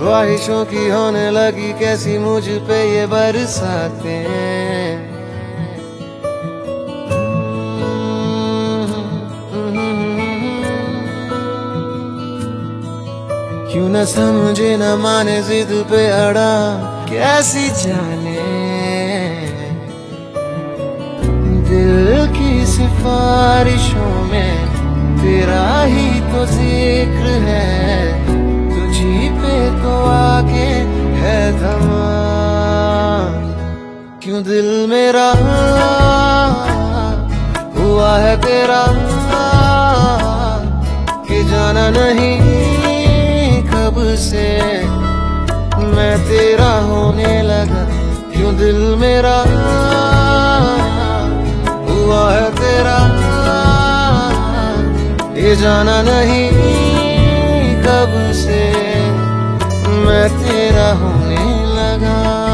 ख्वाहिशों की होने लगी कैसी मुझ पे ये बरसातें। क्यों न समझे न माने जिद पे अड़ा कैसी जाने। दिल की सिफारिशों में तेरा ही तो जिक्र है, तुझी पे तो आके है थमा। क्यों दिल मेरा हुआ है तेरा कि जाना नहीं कब से मैं तेरा होने लगा। क्यों दिल मेरा हुआ है तेरा ये जाना नहीं कब से मैं तेरा होने लगा।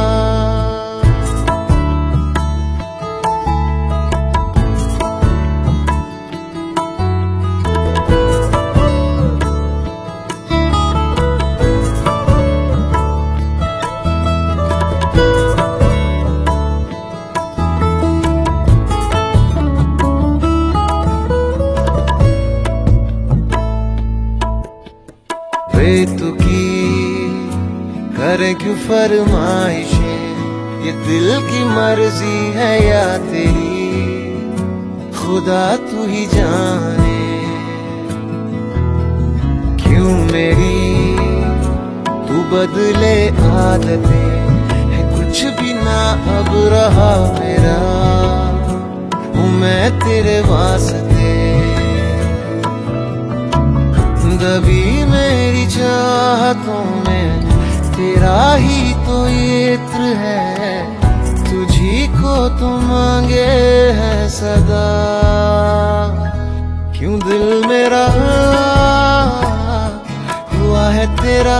बेतुकी करे क्यों फरमाइशें, ये दिल की मर्जी है या तेरी खुदा तू ही जाने। क्यों मेरी तू बदले आदतें है कुछ भी ना अब रहा मेरा हूँ मैं तेरे वास्ते। दबी मेरी चाहतों में तेरा ही तो इत्र है, तुझी को तो मांगे है सदा। क्यों दिल मेरा हुआ है तेरा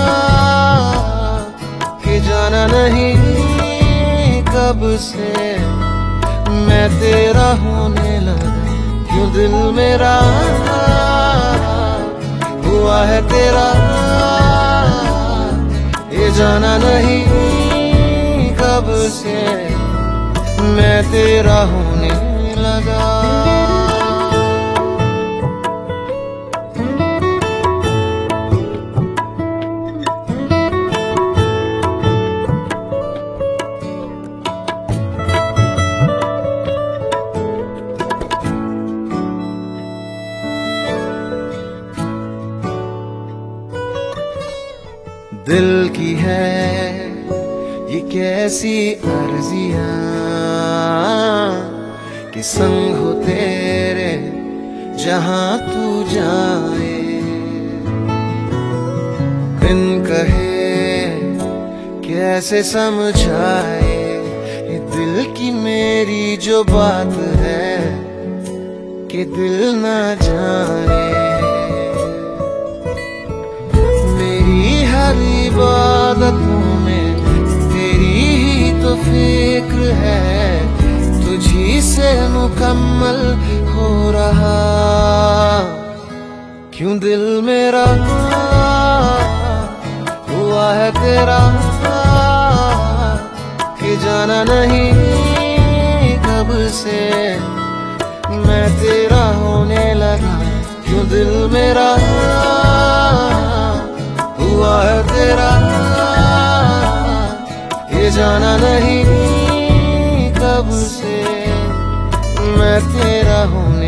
कि जाना नहीं कब से मैं तेरा होने लगा। क्यों दिल मेरा हुआ है तेरा ये जाना नहीं कब से मैं तेरा होने लगा। दिल की है ये कैसी अर्जियां कि संग हो तेरे जहां तू जाए। बिन कहे कैसे समझाए ये दिल की मेरी जो बात है कि दिल ना जाने। हर इबादतों में तेरी ही तो फिक्र है, तुझी से मुकम्मल हो रहा। क्यों दिल मेरा हुआ है तेरा कि जाना नहीं कब से मैं तेरा होने लगा। क्यों दिल मेरा हुआ है तेरा ये जाना नहीं कब से मैं तेरा होने